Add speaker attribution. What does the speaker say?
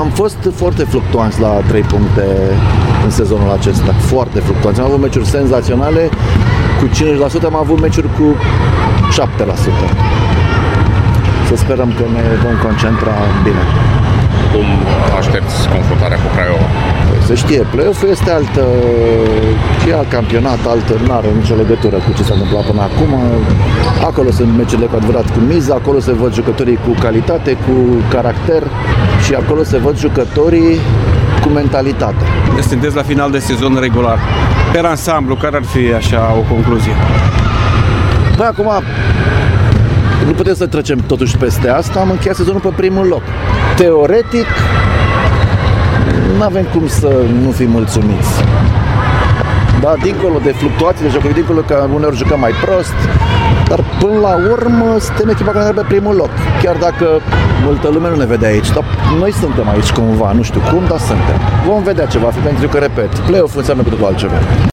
Speaker 1: Am fost foarte fluctuanți la 3 puncte în sezonul acesta, foarte fluctuanți. Am avut meciuri senzaționale cu 50%, am avut meciuri cu 7%. Să sperăm că ne vom concentra bine.
Speaker 2: Cum aștepți confruntarea cu Craiova?
Speaker 1: Se știe, play-off-ul este altă, e alt campionat, altă, nu are nicio legătură cu ce s-a întâmplat până acum. Acolo sunt meciurile cu adevărat cu miză, acolo se văd jucătorii cu calitate, cu caracter și acolo se văd jucătorii cu mentalitate.
Speaker 3: Sunteți la final de sezon regular. Per ansamblu, care ar fi așa o concluzie?
Speaker 1: Păi acum nu putem să trecem totuși peste asta, am încheiat sezonul pe primul loc. Teoretic, nu avem cum să nu fim mulțumiți. Da, dincolo de fluctuații de jocuri, dincolo că uneori jucăm mai prost, dar până la urmă suntem echipa care are pe primul loc. Chiar dacă multă lume nu ne vede aici, dar noi suntem aici cumva, nu știu cum, dar suntem. Vom vedea ce va fi, pentru că, repet, play-off înseamnă cu totul altceva.